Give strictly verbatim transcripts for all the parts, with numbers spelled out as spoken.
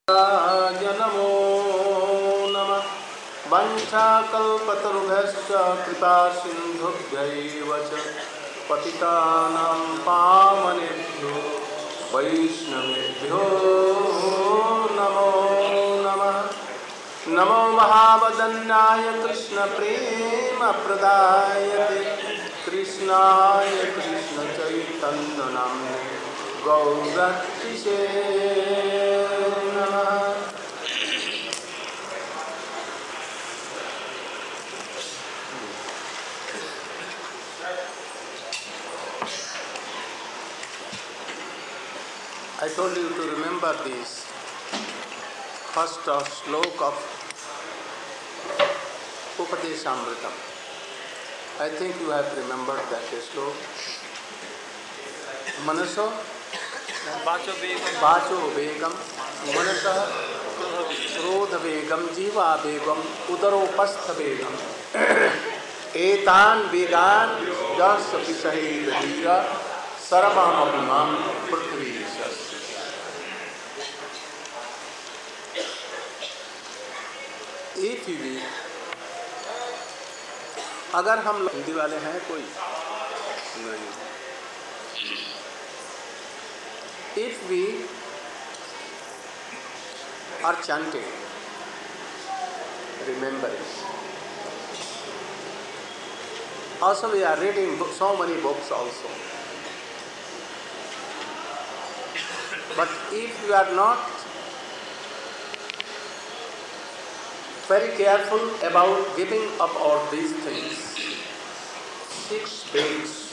नमो नमः। वंशाकल्पतरुभ्यश्च कृपा सिन्धुभ्यैव च पतितानां पावनेभ्यो वैष्णवेभ्यो नमो नमः। नमो महावदन्याय कृष्णप्रेमप्रदायते कृष्णाय कृष्णचैतन्यनाम्ने गौरक्षिषे नमः। I told you to remember this first slok of Upadeshamritam. I think you have remembered that slok. Manaso Vacho Vegam Manasah Krodha Vegam Jiva Vegam Udaropastha Vegam Etan Vegan Jasa Pisahe Dira Sarvam Abhimam Prithvi. If we अगर हम लोग हिंदी वाले हैं कोई नहीं, if we are chanting, remembering, also we are reading book, so many books also, but if we are not very careful about giving up all these things, six things,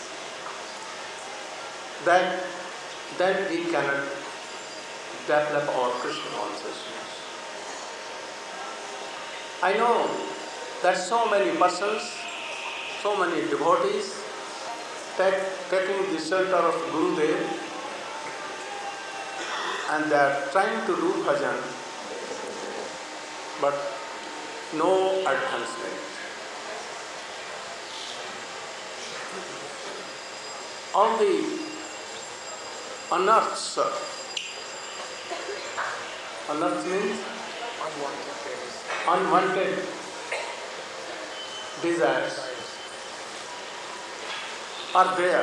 then, then we cannot develop our Krishna consciousness. I know that so many persons, so many devotees, take, taking the shelter of Gurudev and they are trying to do bhajan, but no advancement. All the unearths, unearths means unwanted desires are there.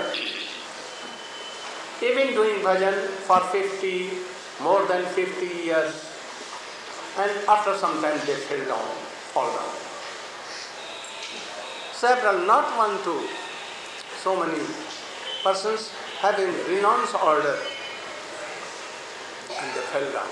Even doing bhajan for fifty, more than fifty years, and after some time they fell down, fall down. Several, not one, two, so many persons having renounced order and they fell down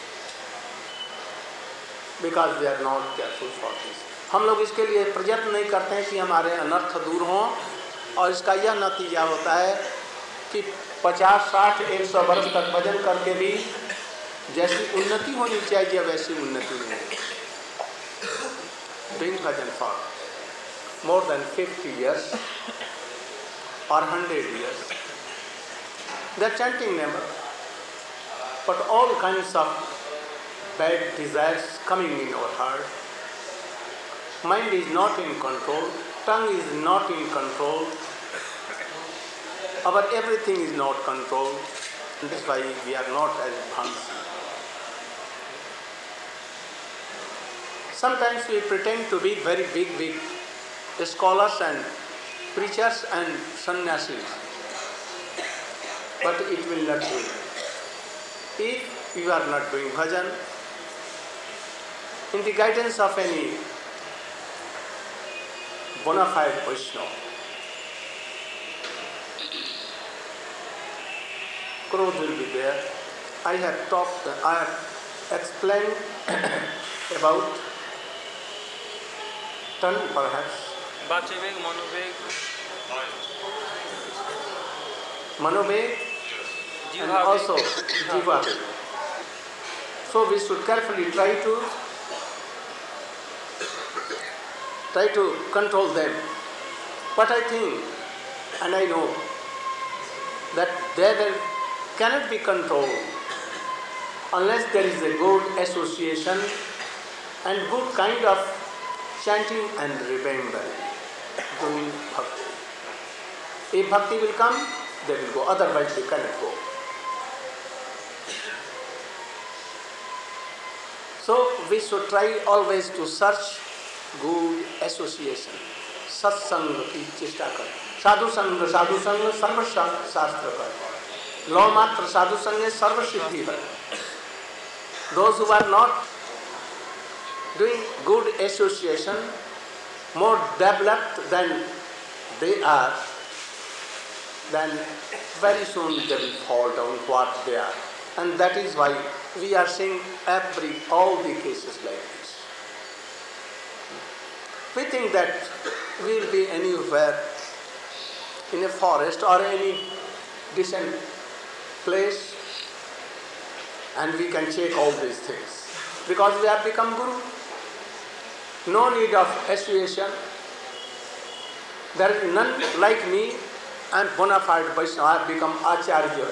because they are not careful for this. हम लोग इसके लिए प्रयत्न नहीं करते हैं कि हमारे अनर्थ दूर हों, और इसका यह नतीजा होता है कि पचास, साठ, एक सौ वर्ष तक भजन करके भी जैसी उन्नति होनी चाहिए वैसी उन्नति नहीं है. Doing bhajan for more than fifty years or one hundred years, they are chanting name, but all kinds of bad desires coming in our heart. Mind is not in control, tongue is not in control, our everything is not controlled. That is why we are not as advanced. Sometimes we pretend to be very big, big scholars and preachers and sannyasis, but it will not do. If you are not doing bhajan, in the guidance of any bona fide Vaishnava, growth will be there. I have talked, I have explained about ten perhaps. Vachivek, Manovek, Manovek and also Jiva. So we should carefully try to try to control them. But I think, and I know, that they will, cannot be controlled unless there is a good association and good kind of chanting and remembering, doing bhakti. If bhakti will come, they will go, otherwise they cannot go. So we should try always to search good association. सत्संग की चेष्टा कर, साधु संग साधु संग सर्व शास्त्र कर, लौ मात्र साधु संग सर्व सिद्धि है. Those who are not doing good association, more developed than they are, then very soon they will fall down what they are. And that is why we are seeing every, all the cases like this. We think that we will be anywhere in a forest or any decent place and we can check all these things because we have become Guru. No need of association. There is none like me. I am bona fide Vaishnava. I have become Acharya.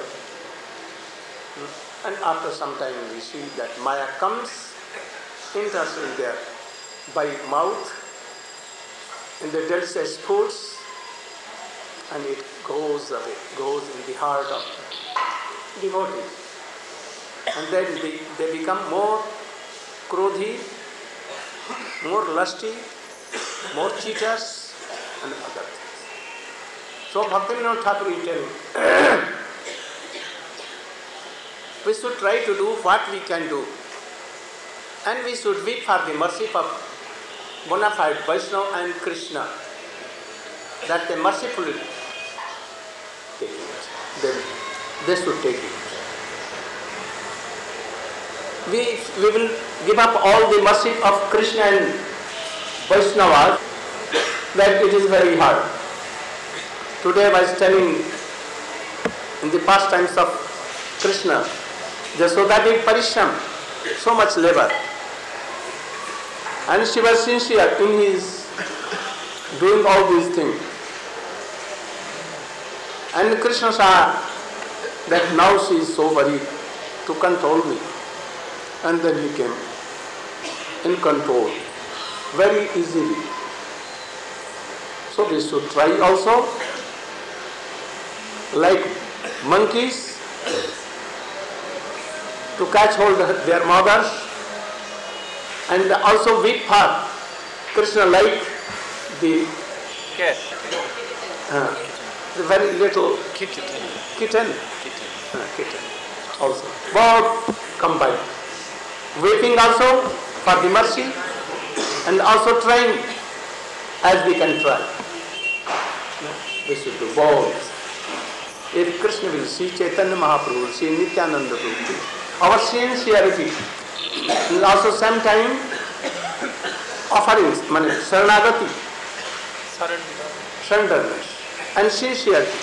And after some time we see that Maya comes, enters in there by mouth, in the delicious foods, and it goes away, goes in the heart of devotees. And then they, they become more krodhi, more lusty, more cheaters, and other things. So Bhaktivinoda Thakur is telling, we should try to do what we can do. And we should wait for the mercy of bona fide Vaishnava and Krishna, that they mercifully take it. They, they should take it. We, we will give up all the mercy of Krishna and Vaishnava, that it is very hard. Today I was telling in the pastimes of Krishna, Jasoda did parishram, so much labor. And she was sincere in his doing all these things. And Krishna saw that now she is so worried to control me. And then he came in control very easily. So we should try also, like monkeys, to catch hold of their mothers, and also wait for Krishna like the cat, uh, the very little kitten, kitten, kitten. uh, kitten also. Both combined. Waiting also for the mercy and also trying as we can try. We should do both. If Krishna will see Chaitanya Mahaprabhu, will see Nityananda Prabhu, our sincerity and also same time offerings, mane saranagati, surrenderness and sincerity,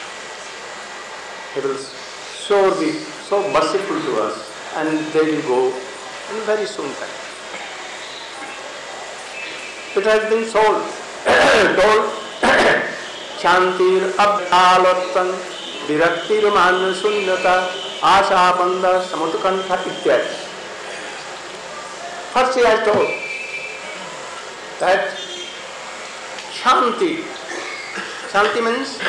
He will sure be so merciful to us, and they will go in very soon time. It has been told, told, Shantir abdalatan viraktir man sunyata asha banda samutkantha ityadi. First he has told that Shanti, Shanti means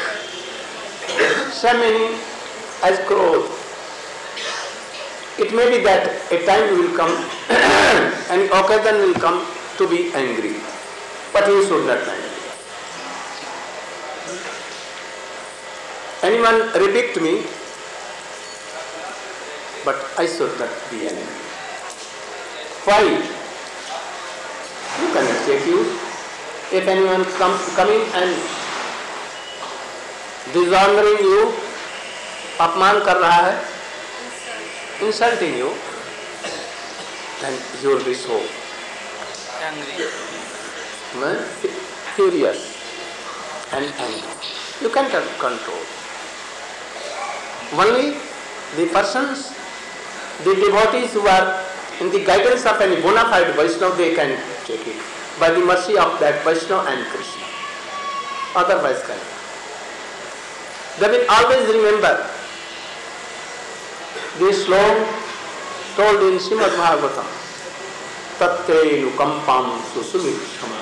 same meaning as growth. It may be that a time will come, an occasion will come to be angry, but you should not be angry. Anyone rebuke me, but I should not be angry. Why? You cannot take you. If anyone come, coming and dishonoring you, अपमान कर रहा है, insulting you, then you will be so Angry. furious and angry. You can't control. Only the persons, the devotees who are in the guidance of any bona fide Vaishnava, they can take it by the mercy of that Vaishnava and Krishna. Otherwise, can. They will always remember this slogan told in Srimad Bhagavatam, Tatte nukampam susumikshama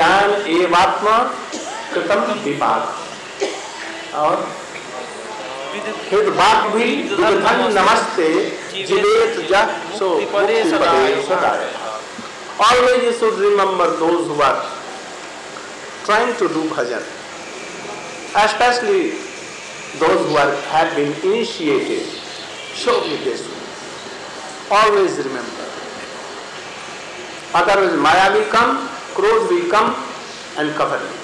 bhunjan evatma kritam vipaka. Or हित बात भी दुर्धन नमस्ते जीवेत जह so मुक्तिपदे मुक्तिपदे सदाय. Always you should remember those who are trying to do bhajan, especially those who are, have been initiated. Show me this. Always remember. Otherwise Maya will come, Krodh will come and cover you.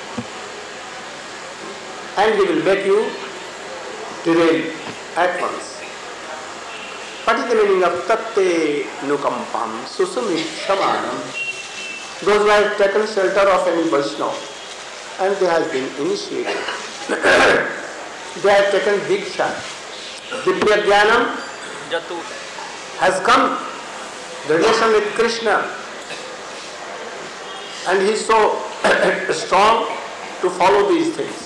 And he will make you derail at once. What is the meaning of tatte nukampam susumikshamaanam? Those who have taken shelter of any Vaishnava and they have been initiated. They have taken diksha. Divya Jnanam Jatu. has come, the relation with Krishna, and he is so strong to follow these things.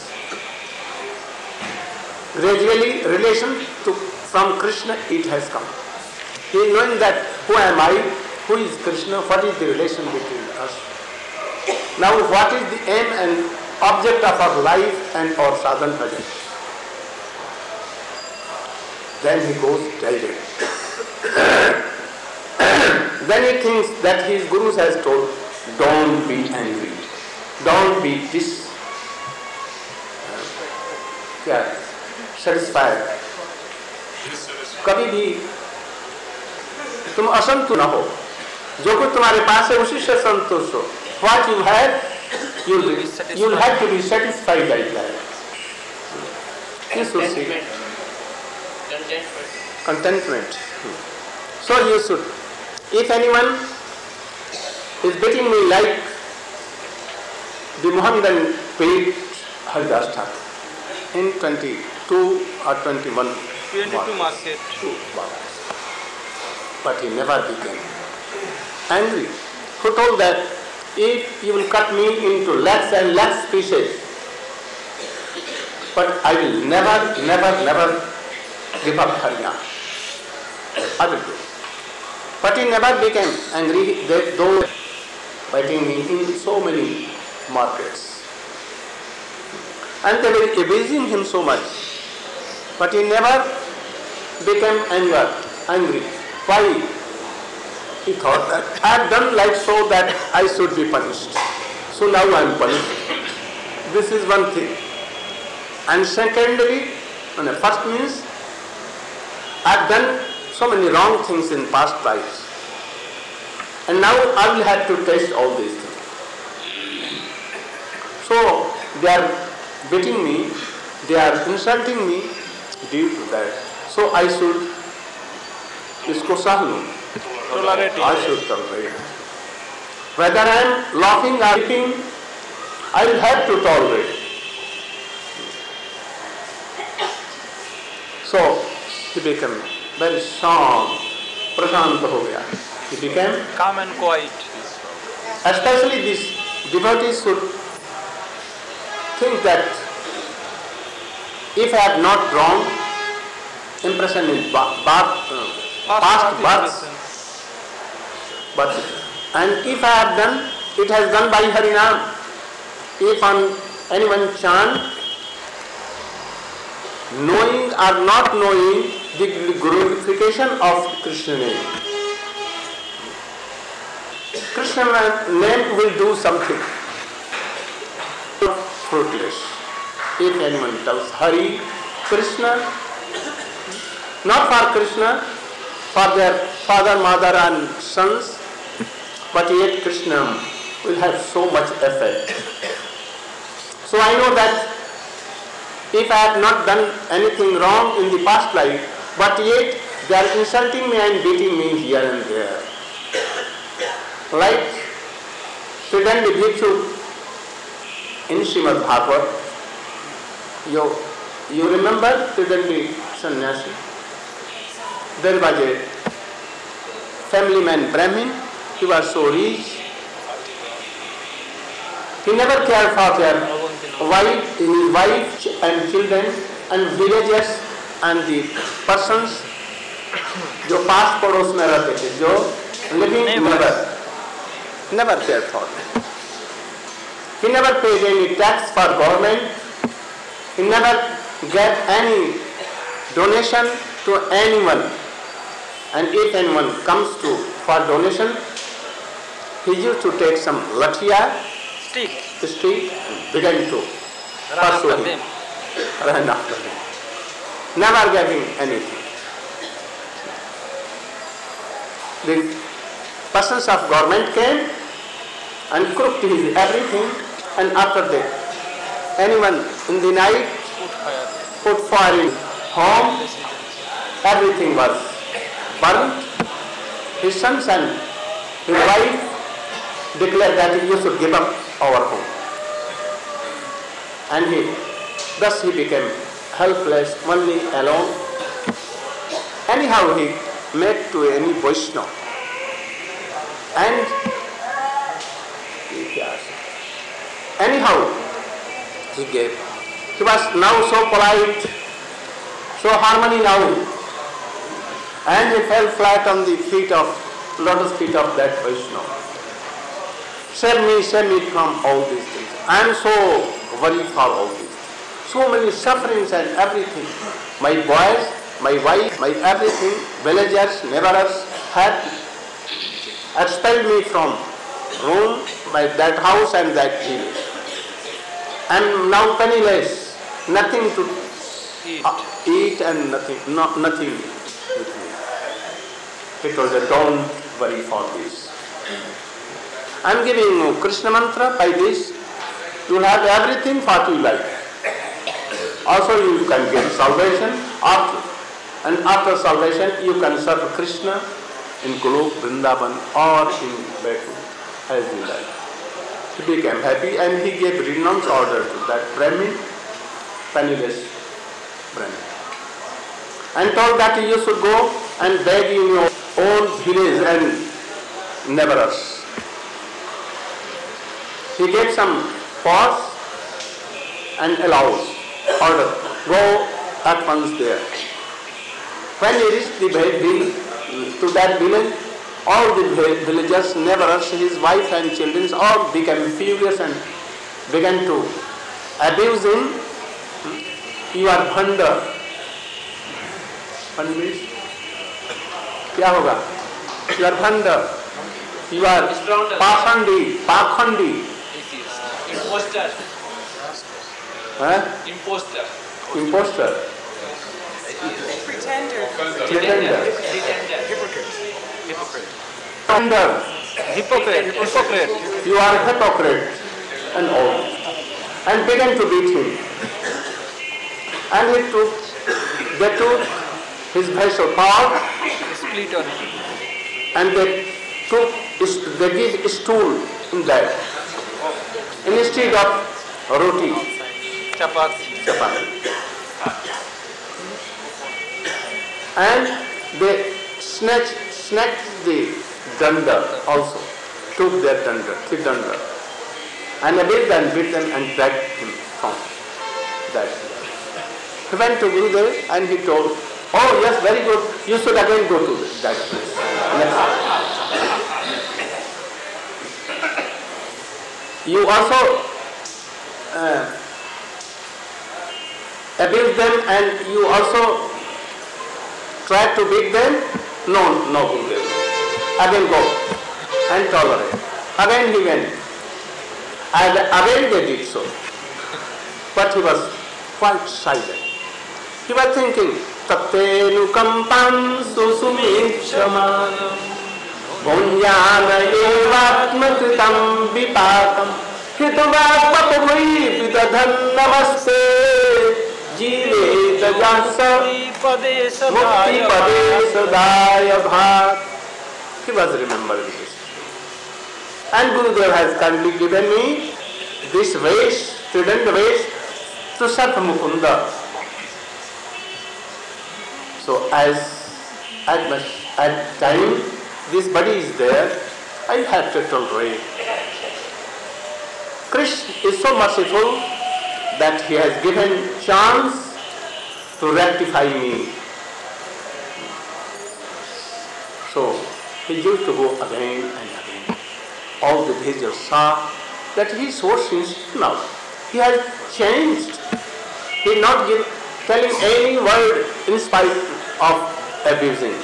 Gradually, relation to, from Krishna, it has come. He is knowing that who am I, who is Krishna, what is the relation between us. Now, what is the aim and object of our life and our sadhana bhajan? Then he goes direct. Then he thinks that his gurus has told, don't be angry, don't be dis, uh, satisfied. कभी भी तुम असंतुष्ट न हो, जो कुछ तुम्हारे पास है उसी से संतुष्ट हो. What you have, you'll be, you'll have to be satisfied by that. This will see. Contentment. So you should. If anyone is beating me like the Mohammedan paid Haridas Thakur in twenty-two or twenty-one twenty-two market. But he never became angry. Who told that if you will cut me into lakhs and lakhs pieces, but I will never, never, never give up Harinam. I will do. But he never became angry, though fighting me in so many markets. And they were abusing him so much. But he never became anger, angry. Why? He thought that I have done like so that I should be punished. So now I am punished. This is one thing. And secondly, first means I have done so many wrong things in past lives. And now I will have to taste all these things. So they are beating me, they are insulting me due to that. So I should isko sahnu. I should tolerate. Whether I am laughing or weeping, I will have to tolerate. So he became very strong, prashant ho gaya. He became Calm and quiet. Especially these devotees should think that if I have not drawn impression in ba- ba- uh, past births, but and if I have done, it has done by Harinam. If on anyone chant, knowing or not knowing the glorification of Krishna name, Krishna name will do something fruitless. If anyone tells Hari, Krishna, not for Krishna, for their father, mother and sons, but yet Krishna will have so much effect. So I know that if I have not done anything wrong in the past life, but yet they are insulting me and beating me here and there. Like Sridhar Bhikshu in Srimad Bhagavad, you, you remember Sridhar Sannyasi? There was a family man Brahmin, he was so rich. He never cared for their wife, his wife and children and villagers and the persons जो पास पड़ोस में रहते थे, जो living never, never cared for them. He never paid any tax for government. He never gave any donation to anyone, and if anyone comes to for donation, he used to take some lathia, Stick. stick, and began to Run pursue after him, them. run after him, never giving anything. The persons of government came and cooked his everything, and after that, anyone in the night Put fire. put fire in home, everything was burnt. His sons and his wife declared that you should give up our home. And he, thus he became helpless, only alone. Anyhow, he met to any Vaishnava. And anyhow, he gave. He was now so polite, so harmony now. And he fell flat on the feet of, lotus feet of that Vaishnava. Save me, save me from all these things. I am so worried for all these. So many sufferings and everything. My boys, my wife, my everything, villagers, neighbors had expelled me from room, by that house and that village. I am now penniless, nothing to Eat. uh, eat and nothing, no, nothing with me. He told her, don't worry for this. I am giving you Krishna mantra. By this, you will have everything what you like. Also, you can get salvation. After, and after salvation, you can serve Krishna in Golok, Vrindavan, or in Baikunth, as you like. He became happy, and he gave renounce order to that Brahmin, penniless Brahmin, and told that you should go and beg in your own village and neighbors. He gave some pause and allows order. Go at once there. When he reached the village, to that village, all the villagers, neighbors, his wife and children all became furious and began to abuse him. You are bhanda. Bhanda means? क्या होगा? You are bhanda. You are pakhandi. Pakhandi. Imposter. Huh? Imposter. Imposter. Pretender. Pretender. Pretender. Hypocrite. Hypocrite. Bhanda. Hypocrite. Hypocrite. You are a hypocrite and all. And began to beat him. And he took, they took his vessel power Split on him. and they took, they gave stool in that. Instead of roti, Chapati. chapati. And they snatched, snatched the danda also, took their danda, the danda, and abused and beat them and dragged him from that. He went to Gurudev and he told, oh yes, very good, you should again go to that place. Next. You also uh, abuse them and you also try to beat them? No, no, Gurudev. Again go and tolerate. Again he went. And again they did so. But he was quite silent. He was thinking, Tattenu kampam susumikshamanam Bhunyana evatmakritam vipakam Hitavapapavai vidadhan namaste Jiveta jasa mukti pade sadaya bhat. He was remembering this. And Gurudev has kindly given me this ways, trident ways to serve Mukunda. So as at much at time this body is there, I have to tolerate. Krishna is so merciful that he has given chance to rectify me. So he used to go again and again. All the villagers saw that he is so sincere now. He has changed. He did not give telling any word in spite of abusing.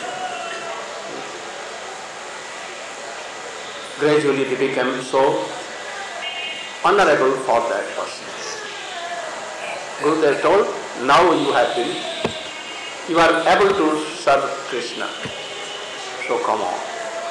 Gradually they became so honorable for that person. Gurudev told, now you have been, you are able to serve Krishna. So come on.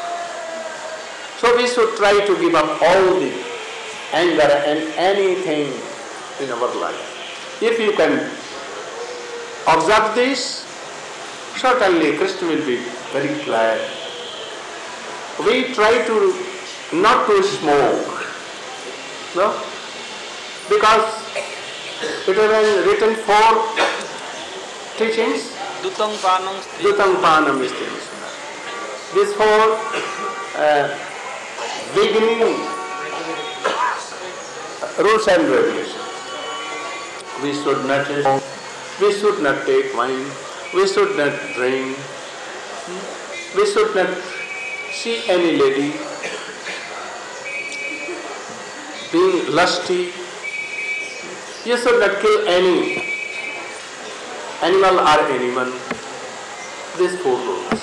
So we should try to give up all the anger and anything in our life. If you can observe this, certainly Krishna will be very glad. We try to not to smoke, no? Because it has been written four teachings. Dutang panang Dutang panam istins. These four uh, beginning rules and regulations. We should not smoke, we should not take wine, we should not drink, we should not see any lady being lusty. You should not kill any animal or anyone. These four rules.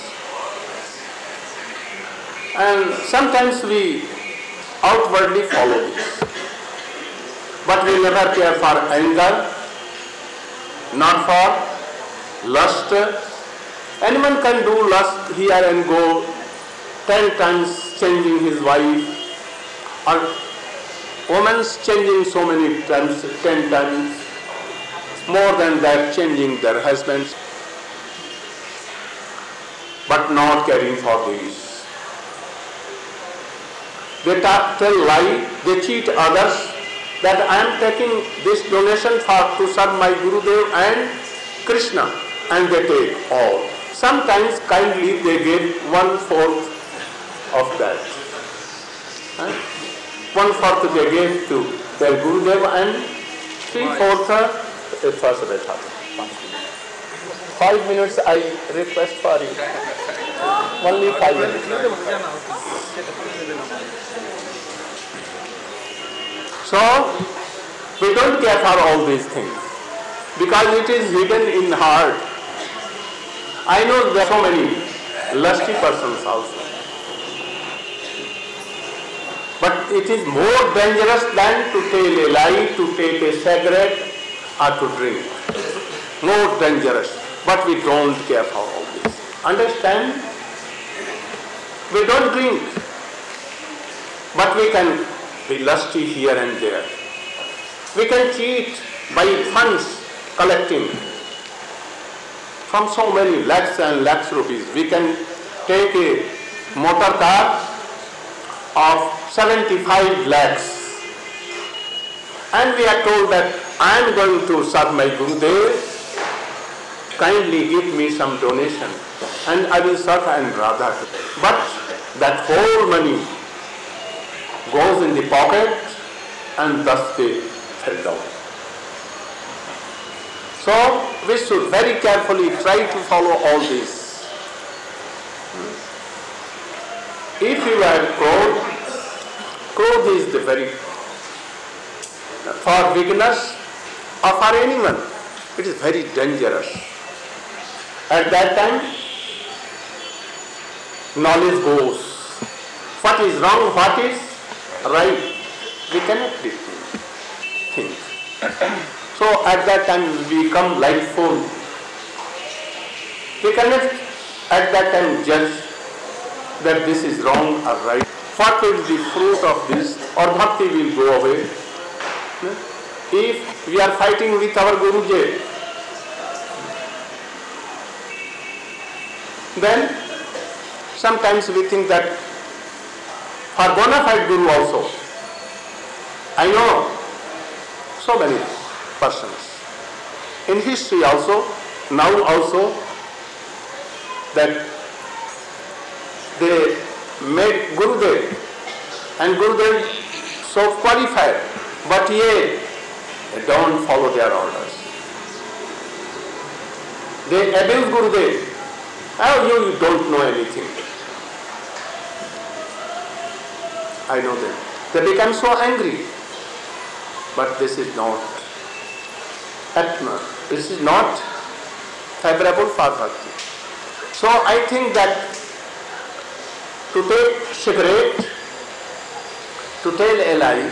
And sometimes we outwardly follow this. But we never care for anger, not for lust. Anyone can do lust here and go ten times changing his wife, or women's changing so many times, ten times, more than that changing their husbands, but not caring for these. They talk, tell lie, they cheat others, that I am taking this donation for to serve my Gurudev and Krishna, and they take all. Sometimes kindly they give one fourth of that. Huh? One fourth they gave to their Gurudev and three fourth it was better. Five minutes I request for you. Only five minutes. So, we don't care for all these things because it is hidden in heart. I know there are so many lusty persons also. But it is more dangerous than to tell a lie, to take a cigarette or to drink. More dangerous. But we don't care for all this. Understand? We don't drink. But we can be lusty here and there. We can cheat by funds collecting from so many lakhs and lakhs rupees. We can take a motor car of seventy-five lakhs and we are told that I am going to serve my Gurudev, kindly give me some donation and I will serve and Radha. But that whole money goes in the pocket and thus they fell down. So we should very carefully try to follow all this. If you have clothes, clothes is the very, for beginners or for anyone, it is very dangerous. At that time, knowledge goes. What is wrong, what is right, we cannot think. So at that time we become like fool. We cannot at that time judge that this is wrong or right. What will be the fruit of this, or bhakti will go away. If we are fighting with our Guruji, then sometimes we think that for bona fide Guru also, I know so many persons in history also, now also, that they made Gurudev and Gurudev so qualified, but yet they don't follow their orders. They abuse Gurudev. Oh, you, you don't know anything. I know them. They become so angry. But this is not Atma. this is not favorable for bhakti. So I think that to take cigarette, to tell a lie,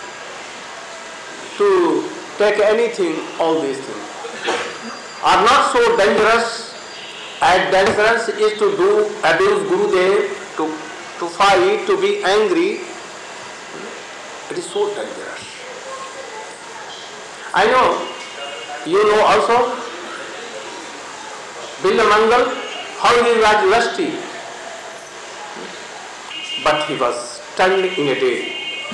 to take anything, all these things are not so dangerous as dangerous is to do abuse Gurudev, to, to fight, to be angry. It is so dangerous. I know, you know also, Billamangal, how he was lusty, but he was stunned in a day.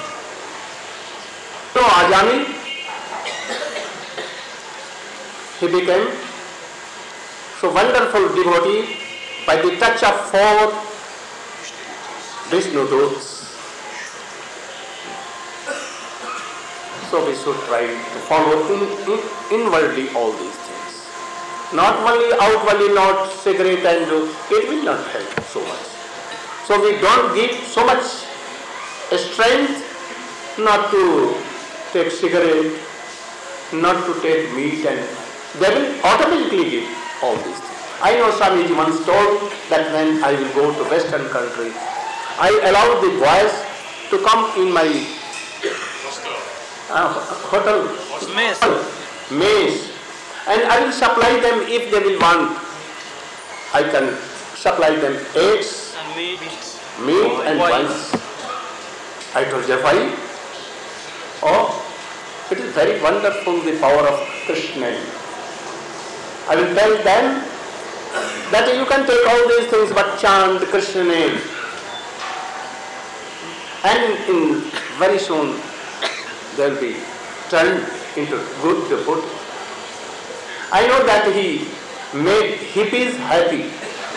So Ajami, he became so wonderful devotee by the touch of four Vishnu Doots. So we should try to follow in, in, inwardly all these things. Not only outwardly, not cigarette and do, it will not help so much. So we don't give so much strength not to take cigarette, not to take meat, and they will automatically give all these things. I know Swamiji once told that when I will go to Western country, I allow the boys to come in my uh, hotel, Mess. mess, and I will supply them if they will want. I can supply them eggs, And meat. meat and Wine. wine. I told them why? Oh, it is very wonderful, the power of Krishna. I will tell them that you can take all these things but chant Krishna name. And in very soon they will be turned into good devotee. I know that he made hippies happy.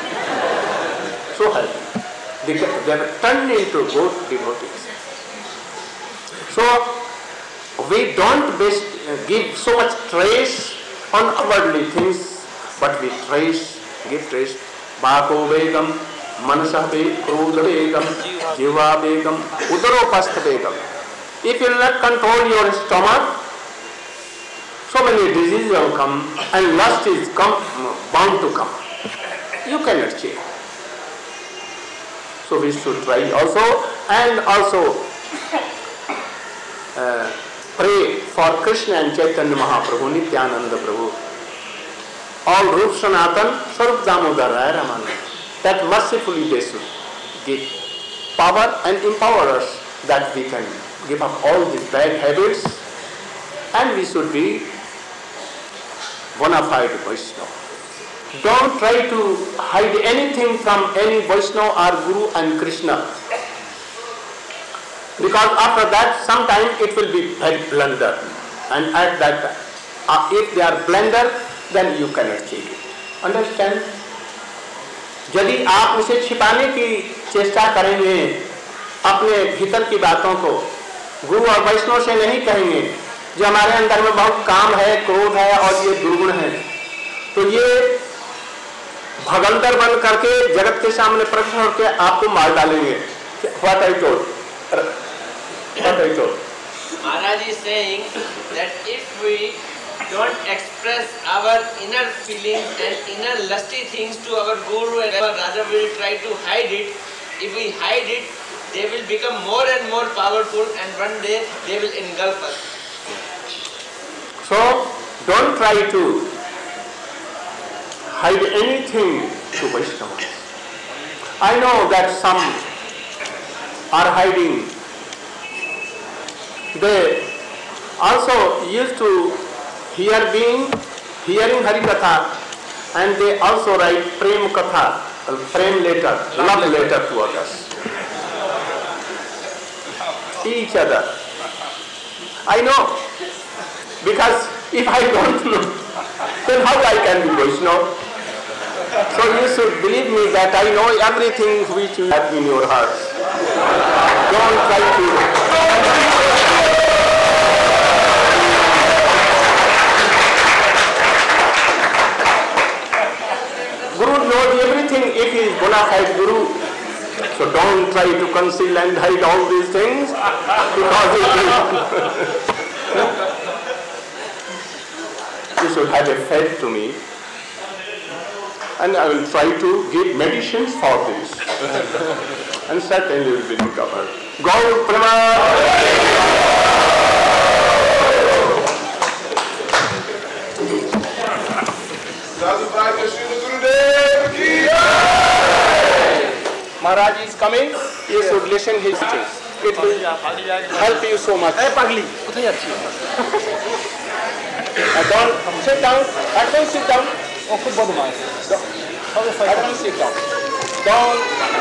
So happy. They, they were turned into good devotees. So we don't best, uh, give so much trace on outwardly things, but we trace, give trace. Bhako Begam, Manasa Krodha Begam, Jiva Begam, Udaropastha Begam. If you will not control your stomach, so many diseases will come and lust is come, bound to come. You cannot change. So we should try also, and also uh, pray for Krishna and Chaitanya Mahaprabhu, Nityananda Prabhu, all Rup Sanatan, Sarup Damodar, Raman, that mercifully they should give power and empower us that we can give up all these bad habits and we should be bona fide Vaishnava. Don't try to hide anything from any Vaishnava or Guru and Krishna. Because after that, sometime it will be very blunder. And at that time, uh, if they are blunder, then you cannot change it. Understand? यदि आप उसे छिपाने की चेष्टा करेंगे अपने भीतर की बातों को, गुरु और वैष्णव से नहीं कहेंगे जो हमारे अंदर में बहुत काम है, क्रोध है और ये दुर्गुण है, तो ये भगंदर बन करके जगत के सामने प्रकट होकर आपको मार डालेंगे. What I told? What I told? Maharaj is saying that if we don't express our inner feelings and inner lusty things to our guru and rather we will try to hide it, if we hide it, they will become more and more powerful and one day they will engulf us. So, don't try to hide anything to Vaishnavas. I know that some are hiding. They also used to hear being, hearing Hari Katha, and they also write Prem Katha, Prem letter, love letter to others. Each other. I know, because if I don't know, then how I can be Vaishnava? So you should believe me that I know everything which you have in your hearts. Don't try to... Guru knows everything if he is bona fide Guru. So don't try to conceal and hide all these things because it is... you should have a faith to me. And I will try to give medicines for this. And certainly you will be recovered. Gaur Pramanand! Maharaj is coming, you should listen his teachings. It will help you so much. ए पगली उधर जाती है Uh, don't sit down. At once sit down. वो खूब बदमाश है At once sit down. Don't